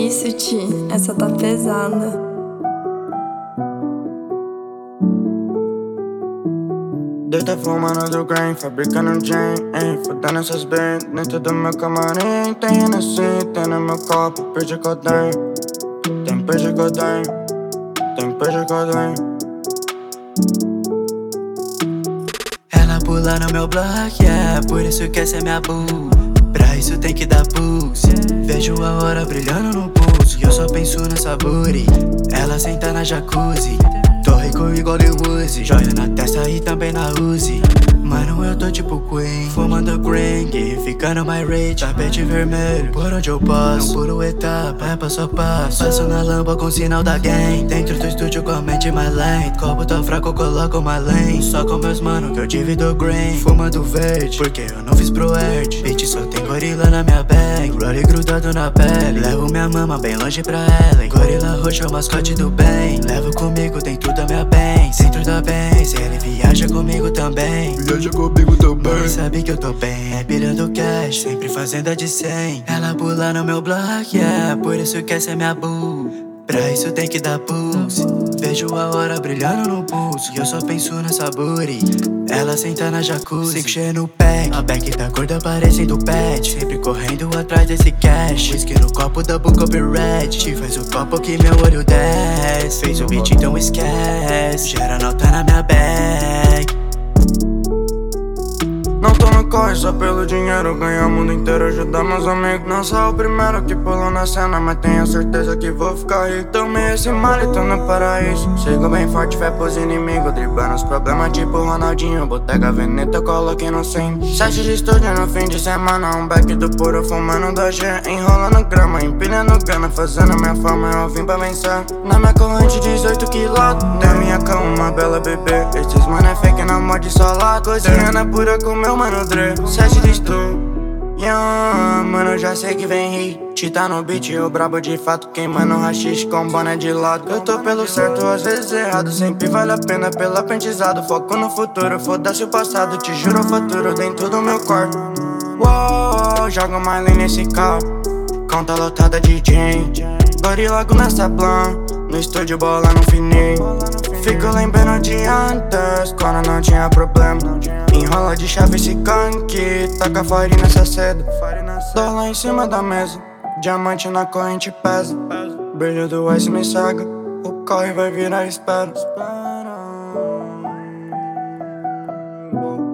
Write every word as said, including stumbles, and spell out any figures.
isso, Ti? Essa tá pesada. Deita fumando do grain, fabricando gin, hein? Fudendo essas bem dentro do meu camarim. Tem Hennessy, tem no meu copo, peixe que eu tenho. Tem peixe que eu tenho, tem peixe que eu tenho. Ela pula no meu bloco, yeah, por isso quer ser minha boo. Pra isso tem que dar pulse. Vejo a hora brilhando no pulso e eu só penso nessa booty. Ela senta na jacuzzi, tô rico igual de Uzi. Joia na testa e também na Uzi. Mano, eu tô tipo Queen, fumando green, ficando mais rich. Tapete vermelho, por onde eu passo, não pulo etapa, é passo a passo. Passo na lamba com sinal da gang, dentro do estúdio com a mente mais lenta. Copo tá fraco, eu coloco mais lane. Só com meus mano que eu divido green, fumando verde, porque eu não fiz pro Erd. Bitch, só tem gorila na minha bag, Roddy grudado na pele. Levo minha mama bem longe pra ela. Gorila roxo é o mascote do bem. Levo comigo dentro da minha Benz, dentro da Benz. Ele viaja comigo também. Viaja comigo também. Mãe sabe que eu tô bem, é pilhando cash, sempre fazenda de cem. Ela pula no meu bloco, yeah, por isso quer ser minha boo. Pra isso tem que dar pulse. Vejo a hora brilhando no pulso e eu só penso nessa booty. Ela senta na jacuzzi, cinco G no pack, a back tá gorda parecendo pet. Sempre correndo atrás desse cash. Whisky no copo da Book of Red. Te faz o copo que meu olho desce. Fez o beat então esquece. Gera nota na minha bag. Não tô no corre só pelo dinheiro, ganhar o mundo inteiro, ajudar meus amigos. Não sou o primeiro que pulou na cena, mas tenho certeza que vou ficar rico. Tomei esse mal e tô no paraíso. Sigo bem forte, fé pros inimigos, driblando os problemas tipo Ronaldinho. Botega Veneta, eu coloquei no cem. Sete de estúdio no fim de semana, um back do puro fumando da G. Enrolando grama, empilhando grana, fazendo minha fama, eu vim pra vencer. Na minha corrente dezoito quilates, da minha cama uma bela bebê. Esses mano é fake na morde salada, cozinhando é pura com meu mano Dre. Sete de estúdio, yeah, mano, já sei que vem hit. Tá no beat, o brabo de fato, queimando rachixe com boné de lado. Eu tô pelo certo, às vezes errado, sempre vale a pena pelo aprendizado. Foco no futuro, foda-se o passado, te juro eu faturo dentro do meu quarto. Uou, jogo mais lean nesse carro, conta lotada de gin. Gorila nessa plan, no estúdio bola no fininho. Fico lembrando de antes, quando não tinha problema. Enrola de chave esse canque, taca farinha nessa seda. Dólar em cima da mesa, diamante na corrente pesa. Brilho do ice me cega, o corre vai virar espera.